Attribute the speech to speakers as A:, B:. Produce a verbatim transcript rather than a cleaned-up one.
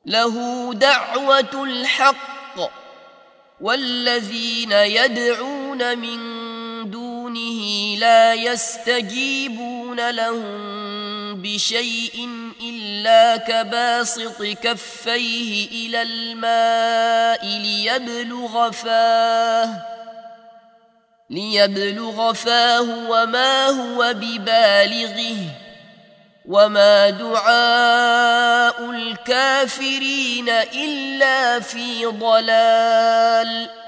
A: له دعوة الحق والذين يدعون من دونه لا يستجيبون لهم بشيء إلا كباسط كفيه إلى الماء ليبلغ فاه ليبلغ فاه وما هو ببالغه وما دعاء الكافرين إلا في ضلال.